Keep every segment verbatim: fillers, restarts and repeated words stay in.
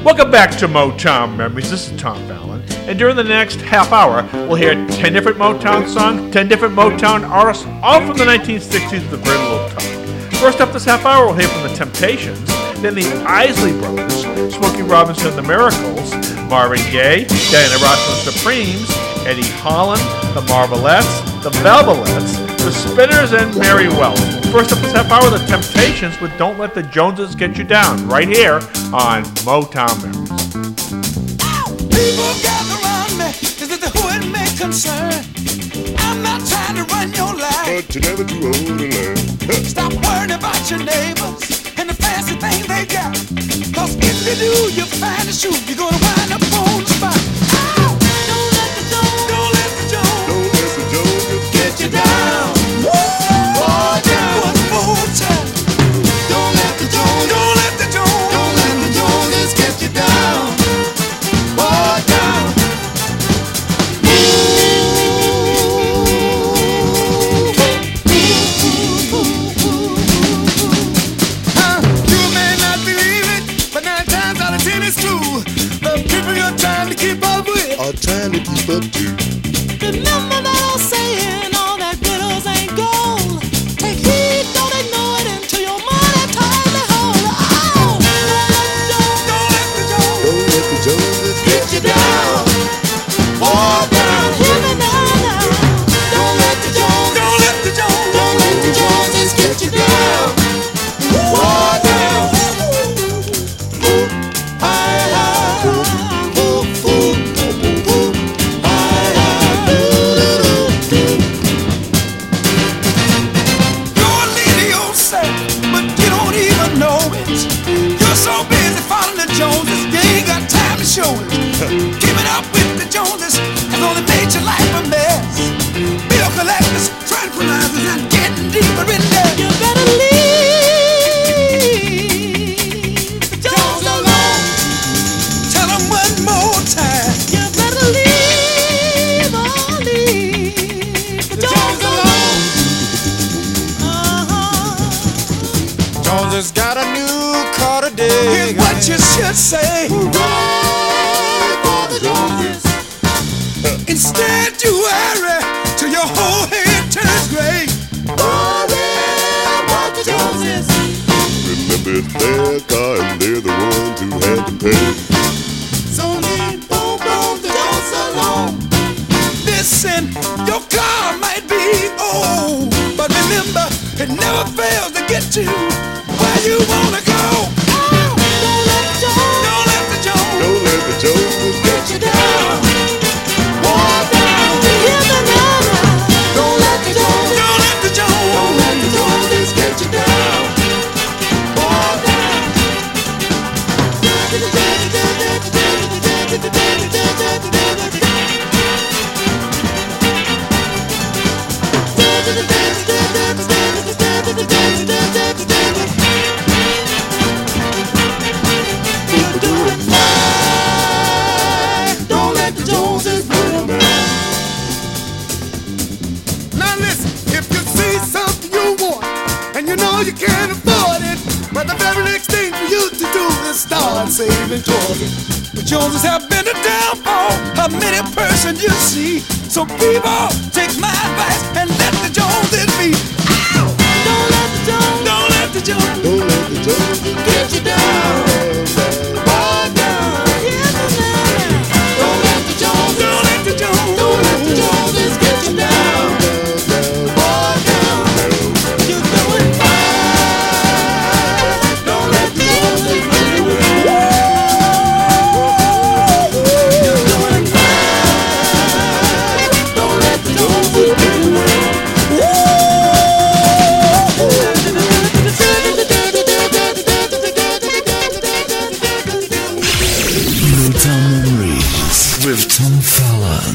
Welcome back to Motown Memories. This is Tom Fallon. And during the next half hour, we'll hear ten different Motown songs, ten different Motown artists, all from the nineteen sixties with very little time. First up this half hour, we'll hear from the Temptations, then the Isley Brothers, Smokey Robinson and the Miracles, Marvin Gaye, Diana Ross and the Supremes, Eddie Holland, the Marvelettes, the Velvelettes, the Spinners, and Mary Wells. First up this half hour, the Temptations with Don't Let the Joneses Get You Down, right here on Motown Memories. People gather around me, is it the who it may concern? I'm not trying to run your life, but you're never too old to learn. Stop worrying about your neighbors and the fancy things they got. Cause if you do, you find a shoe, you're gonna wind up on the spot. Ow! Don't let the Jones, don't let the Jones, Don't let the Joneses get you down. Woo! Oh, down. One more time. Don't let the Jones, don't let the Jones, don't let the Joneses get you down. Oh, down. Huh, you may not believe it, but nine times out of ten it's true. The people you're trying to keep up with are trying to keep up too. remember that old saying, all that glitters ain't gold. Take heed, don't ignore it until your money ties the hole. Oh, don't let the Jones, Don't let the Joneses get you down. Oh, down, hear me now, now. Don't let the Jones, don't let the Jones, don't let the Joneses get you down. Oh, down. Hi, hi, ooh, ooh, ooh, hi, hi, ooh, ooh. You're a lady yourself, but you don't even know it. You're so busy following the Joneses, you ain't got time to show it. Keeping up with the Joneses has only made your life a mess. Bill collectors, tranquilizers, and getting deeper in debt. You better leave the Jones alone. Tell them one more time. You better leave, oh, leave the Jones alone. Uh-huh. Jones has got a new car today. Here's what you should say. Hooray for the Joneses. Instead you worry till your whole head turns gray. Hooray for the Joneses. Remember it's their car and they're the ones who had to pay. So leave boom boom the Jones alone. Listen, your car might be old, but remember it never fails to get you where you wanna go. Oh, don't let the Jones, don't let the Jones, Don't let the Joneses get you down. Walk down, hear me now, now. Don't let the Jones, don't let the Jones, don't let the Joneses get you down. Walk down. Don't let the Joneses put 'em down. Now listen, if you see something you want and you know you can't afford it, but the very next thing for you to do is start saving towards it. The Joneses have been the downfall of many person you see. So people, take my advice and let the Joneses be. Ow! Don't let the Jones, don't let the Jones, Don't let the Joneses get you down. Boy, down. Hear me now. Don't let the Jones, don't let the Jones, don't let the Joneses get you down. Boy, down. You're doing fine. Don't let the Joneses get you down. You're doing fine. Don't let the Joneses get you down. Motown Memories with Tom Fallon.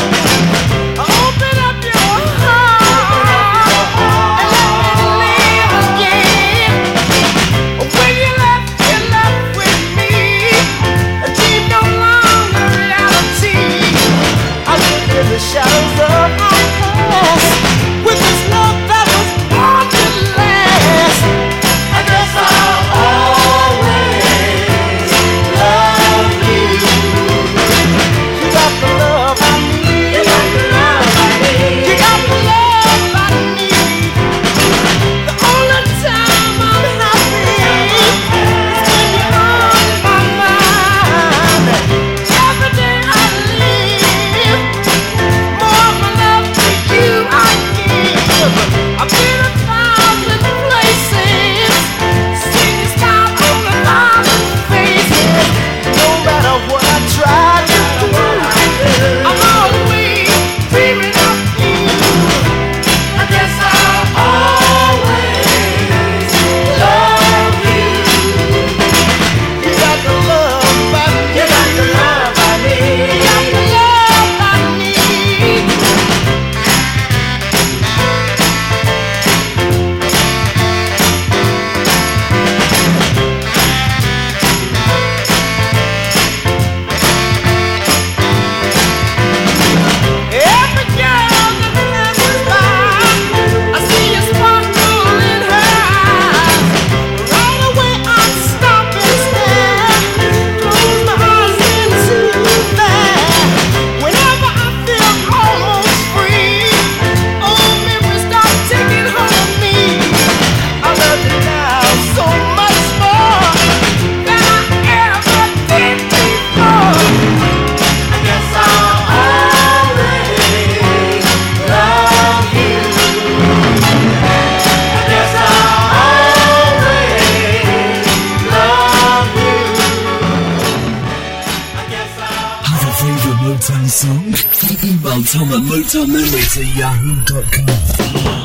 Open up your heart and let me leave. Tom at motown memories at yahoo dot com.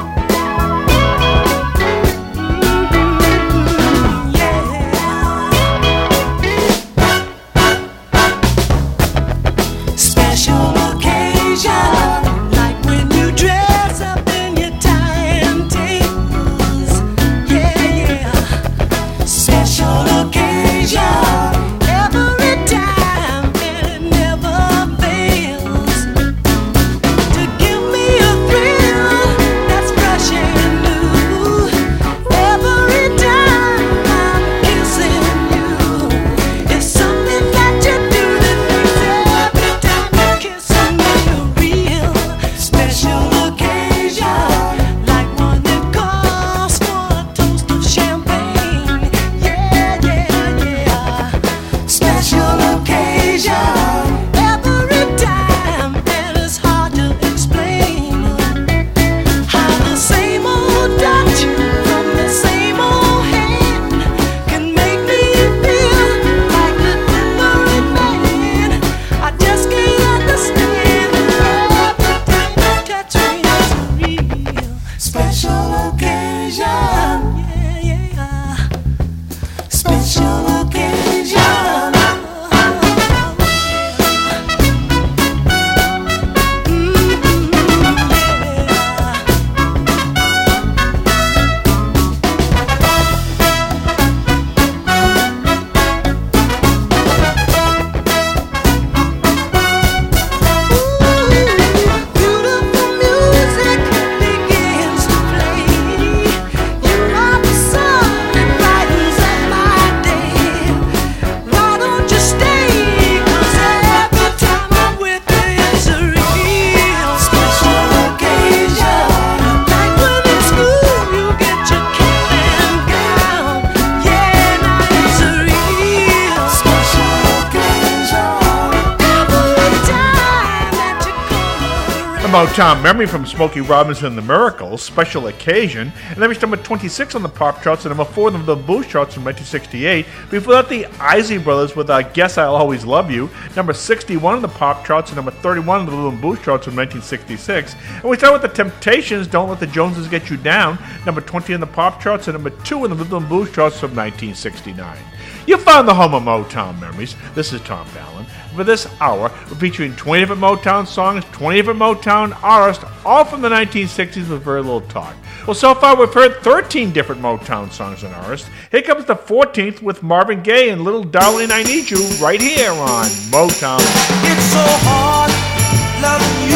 Motown Memory from Smokey Robinson and the Miracles, Special Occasion, and that reached number twenty-six on the pop charts and number four on the blues charts from nineteen sixty-eight. Before that, the Isley Brothers with I Guess I'll Always Love You, number sixty-one on the pop charts and number thirty-one on the rhythm and blues charts from nineteen sixty-six. And we start with the Temptations, Don't Let the Joneses Get You Down, number twenty on the pop charts and number two on the rhythm and blues charts from nineteen sixty-nine. You found the home of Motown Memories. This is Tom Fallon. For this hour, we're featuring twenty different Motown songs, twenty different Motown artists, all from the nineteen sixties with very little talk. Well, so far we've heard thirteen different Motown songs and artists. Here comes the fourteenth with Marvin Gaye and Little Darling I Need You right here on Motown. It's so hard loving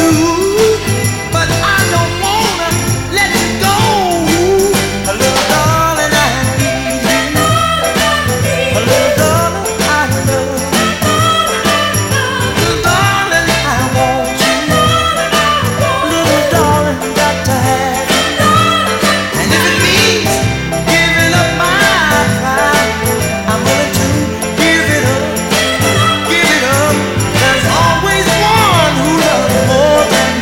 you, but I don't wanna let you go. A little darling, I need you. A little darling, I love you. Little darling, I want you. Little darling, got to have you. And if it means giving up my pride, I'm willing to give it up, give it up. There's always one who loves more than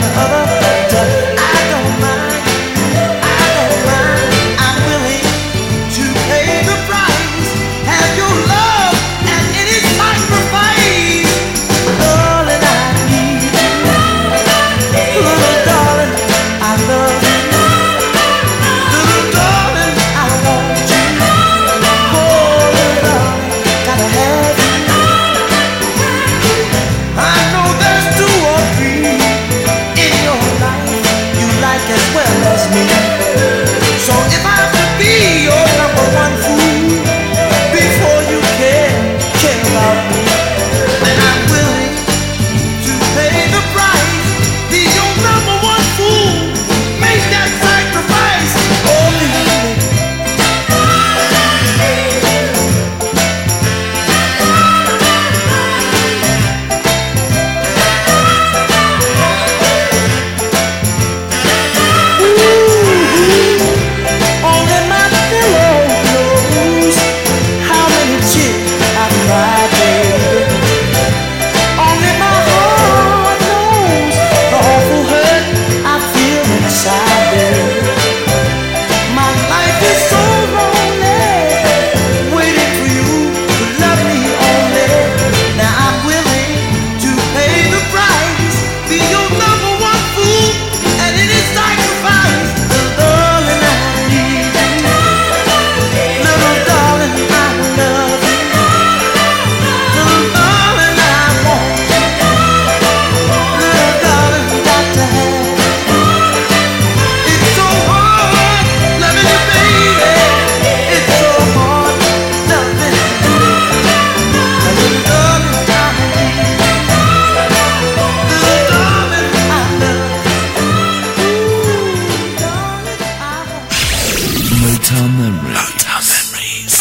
Motown Memories. Motown Memories.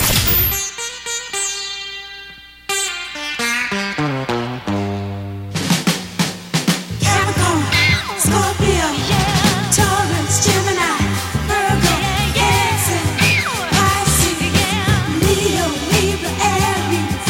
Capricorn, Scorpio, Taurus, Gemini, Virgo, Cancer, Pisces, Leo, Libra, Aries,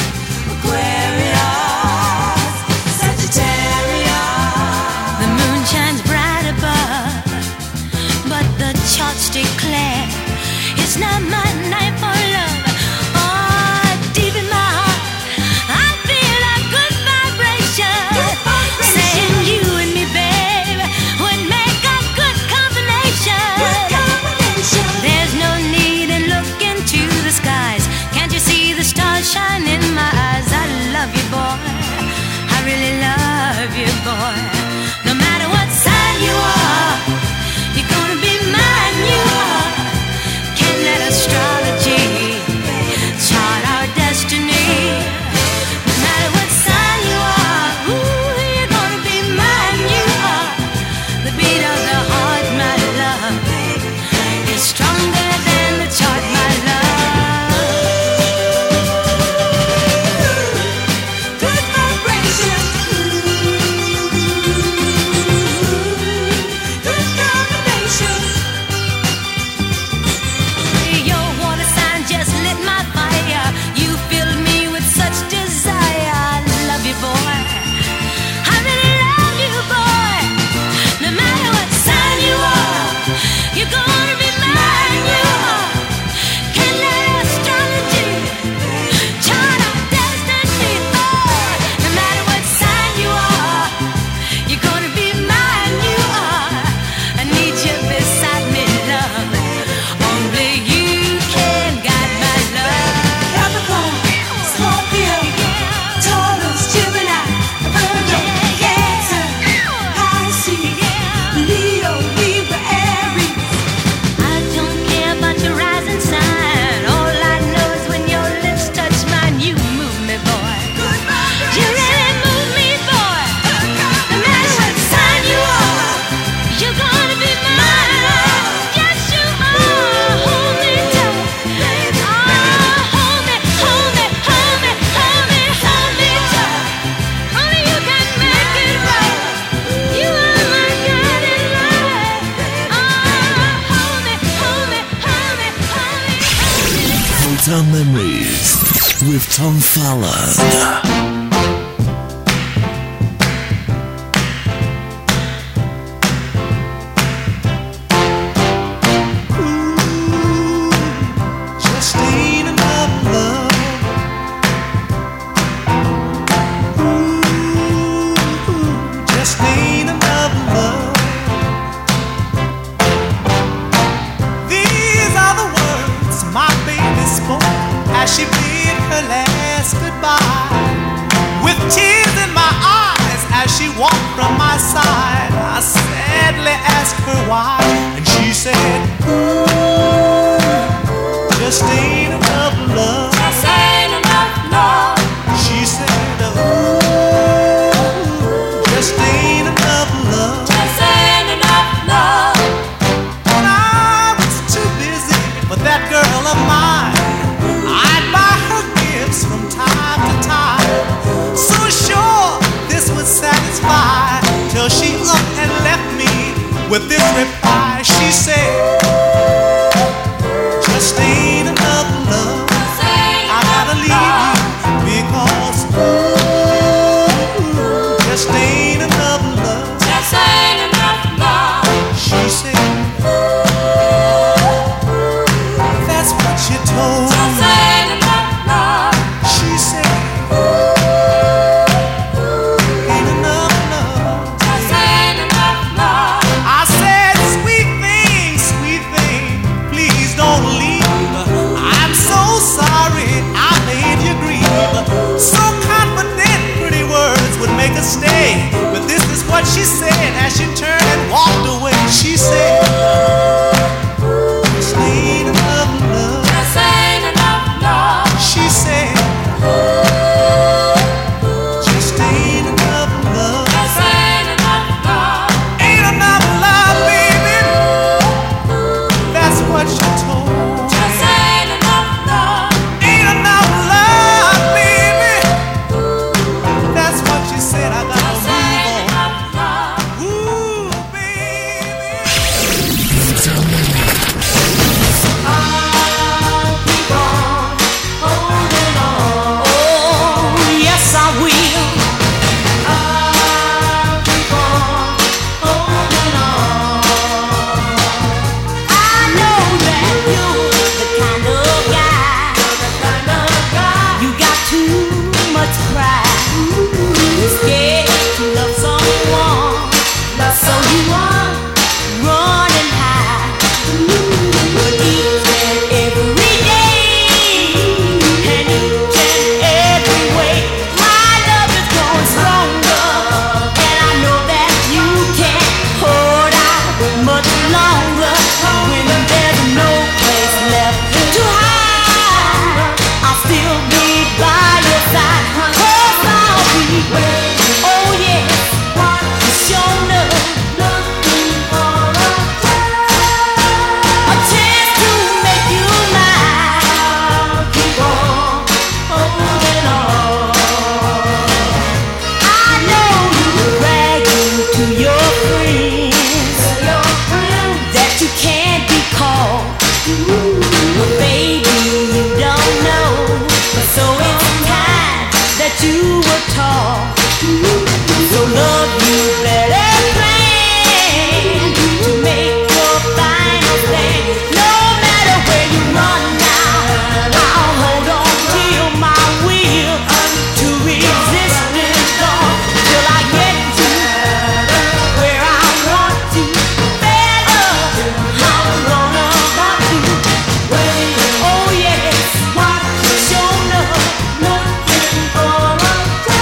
Aquarius, Sagittarius. The moon shines bright above, but the charts declare it's not my night for love. Oh, deep in my heart, I feel a good vibration, saying you and me, babe, would make a good combination. There's no need in looking to the skies. Can't you see the stars shine in my eyes? I love you, boy. I really love you, boy. No matter what sign you are, you're gonna be mine. You are. Can't let astrology chart our destiny. No matter what sign you are, ooh, you're gonna be mine. You are. The beat of the heart, my love, is stronger than the chart, my love. Good vibration. Good combination. Your water sign just lit my fire. You filled me with such desire. I love you, boy. I really love you, boy. No matter what sign you are, you're gonna be mine. You are. Can't let astrology chart our destiny. Oh, no matter what sign you are, you're gonna be mine. You are. I need you beside me, love. Only you can guide my love. Capricorn, Scorpio, Taurus, Gemini, Virgo, Cancer, Pisces, Leo, Libra, Aries. I don't care about your rising sign. All I know is when your lips touch mine, you move me, boy. Good You vibration. really move me, boy. No matter what sign you are, you're gonna be mine. Yes, you are. Hold me tight. Oh, hold me, hold me, hold me, hold me, hold me tight. Only you can make it right. You are my guiding light. Oh, hold me, hold me, hold me, hold me, hold me. Motown Memories with Tom Fallon. Just ain't enough love. Ooh, just ain't enough love. These are the words my baby spoke as she bid her last goodbye. With tears in my eyes as she walked from my side, I sadly asked her why, and she said, ooh, just ain't enough love. Just ain't enough love. She said, ooh, just ain't enough love. Just ain't enough love. When I was too busy for that girl of mine, I'd buy her gifts from time to time. So sure this would satisfy, till she up and left me with this reply. She said, just ain't enough love. Just ain't I gotta enough leave love. you because ooh, just ain't enough love. Just ain't enough love. She said, that's what you told Just me. ain't enough love. She said, ain't enough love. Just ain't enough love. I said, sweet things But baby, you don't know, so it's time that you were taught. So love, you better plan to make your final stand. No matter where you run now, I'll hold on till my will to resist is gone, till I get to where I want to. Better, I'm gonna want to. Oh yes, show love, looking for a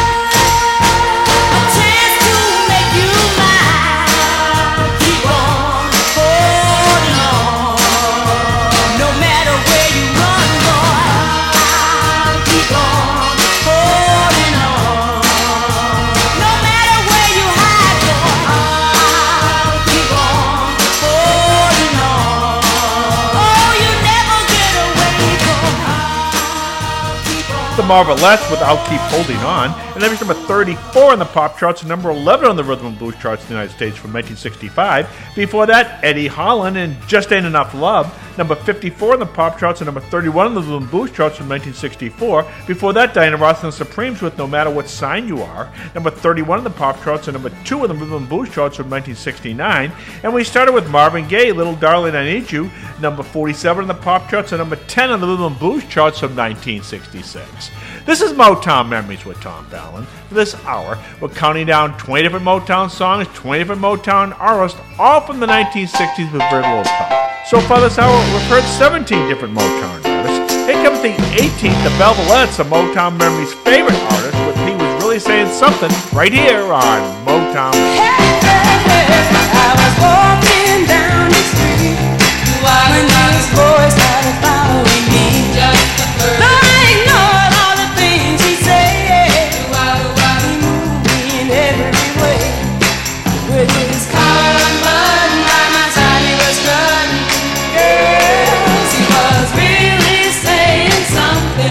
a chance to make you mine. Keep on holding on. No matter where you run, boy, I'll keep on holding on. No matter where you hide, boy, I'll keep on holding on. Oh, you never get away, boy. I'll keep on. The Marvelettes with I'll Keep Holding On, and that was number thirty-four on the pop charts and number eleven on the rhythm and blues charts in the United States from nineteen sixty-five. Before that, Eddie Holland and Just Ain't Enough Love, number fifty-four on the pop charts and number thirty-one on the rhythm and blues charts from nineteen sixty-four. Before that, Diana Ross and the Supremes with No Matter What Sign You Are, number thirty-one on the pop charts and number two on the rhythm and blues charts from nineteen sixty-nine. And we started with Marvin Gaye, Little Darling I Need You, number forty-seven on the pop charts and number ten on the rhythm and blues charts from nineteen sixty-six. This is Motown Memories with Tom Fallon. For this hour, we're counting down twenty different Motown songs, twenty different Motown artists, all from the nineteen sixties with very little talk. So far this hour, we've heard seventeen different Motown artists. Here comes the eighteenth, the Velvelettes, a Motown Memories favorite artist, with He Was Really Saying Something, right here on Motown Memories. I was walking down the street when this boy started following me. Though I ignored all the things he said, he moved me in every way. With his collar button by my side, he was strutting. Girls, he was really saying something.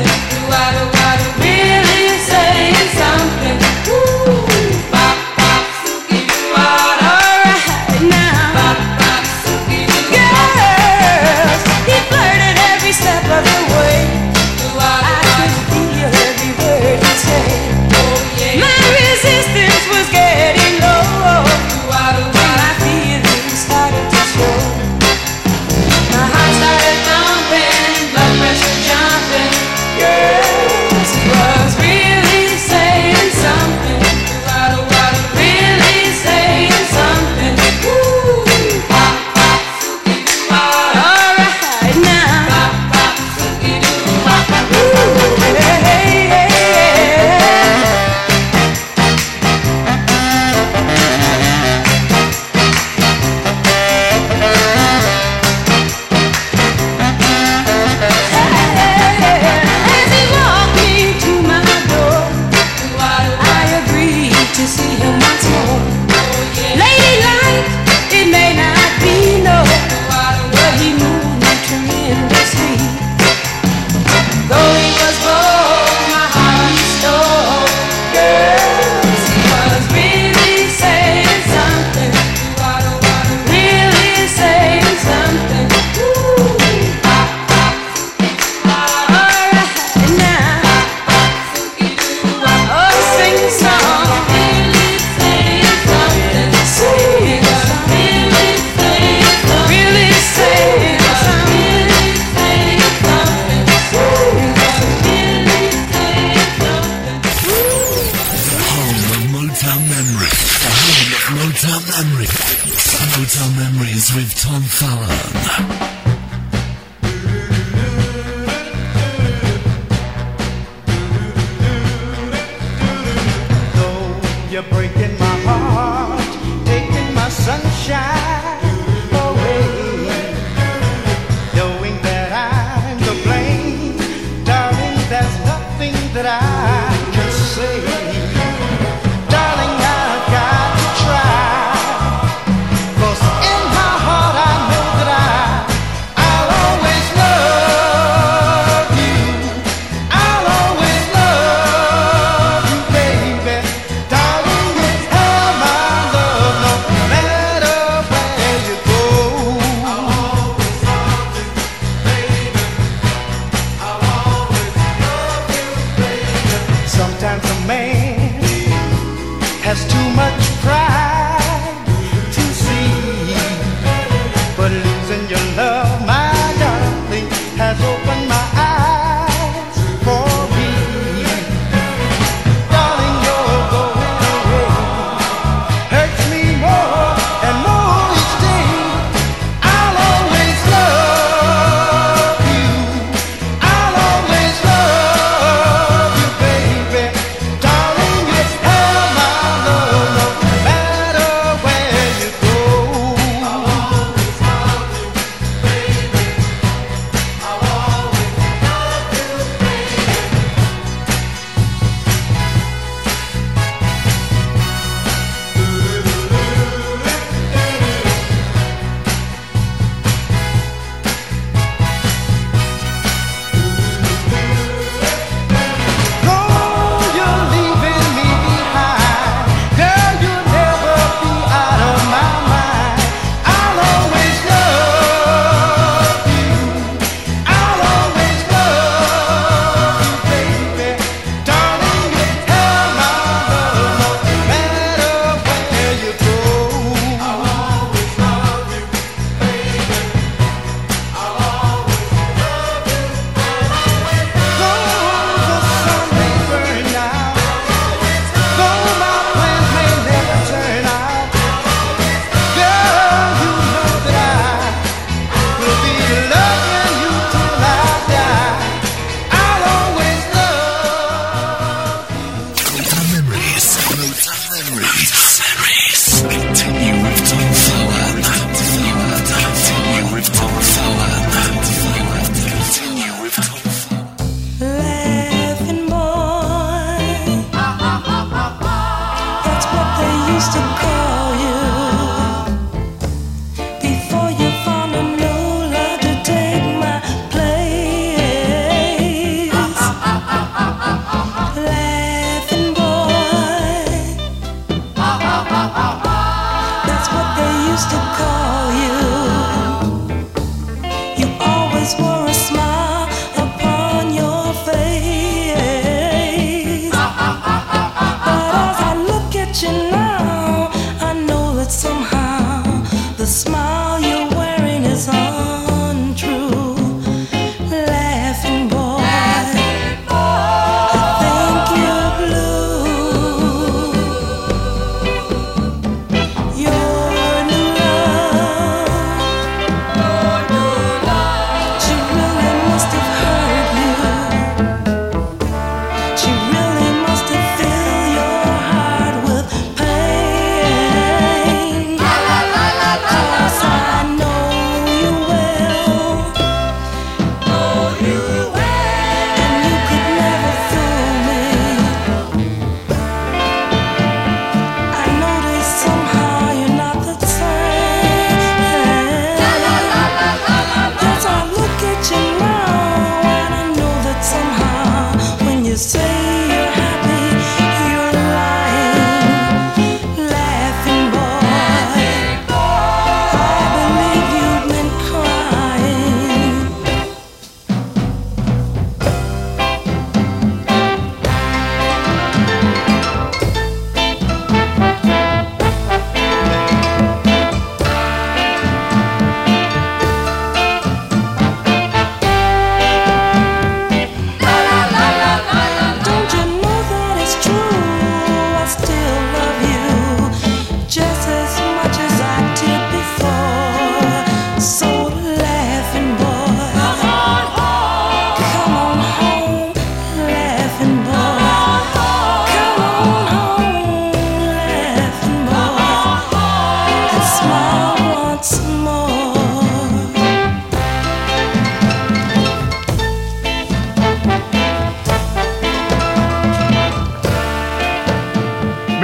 Really saying something. Ooh, bop, bop, suki,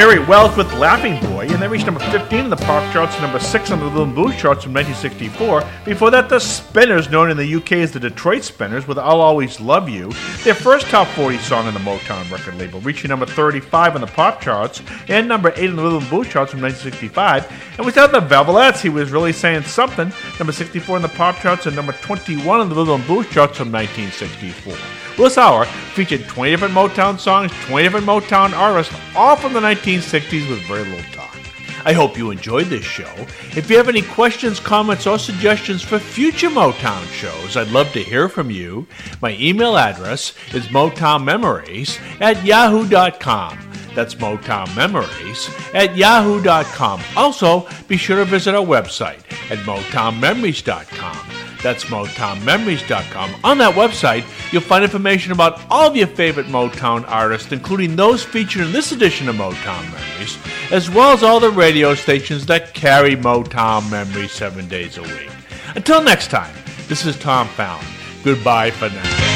Mary Wells with Laughing Boy, and they reached number fifteen in the pop charts and number six on the Rhythm and Blues charts from nineteen sixty-four. Before that, the Spinners, known in the U K as the Detroit Spinners, with I'll Always Love You, their first top forty song on the Motown record label, reaching number thirty-five on the pop charts and number eight on the Rhythm and Blues charts from nineteen sixty-five. And without the Velvelettes, He Was Really Saying Something, number sixty-four in the pop charts and number twenty-one on the Rhythm and Blues charts from nineteen sixty-four. Well, this hour featured twenty different Motown songs, twenty different Motown artists, all from the nineteen sixties with very little talk. I hope you enjoyed this show. If you have any questions, comments, or suggestions for future Motown shows, I'd love to hear from you. My email address is motownmemories at yahoo dot com. That's motownmemories at yahoo dot com. Also, be sure to visit our website at motown memories dot com. That's motown memories dot com. On that website, you'll find information about all of your favorite Motown artists, including those featured in this edition of Motown Memories, as well as all the radio stations that carry Motown Memories seven days a week. Until next time, this is Tom Fallon. Goodbye for now.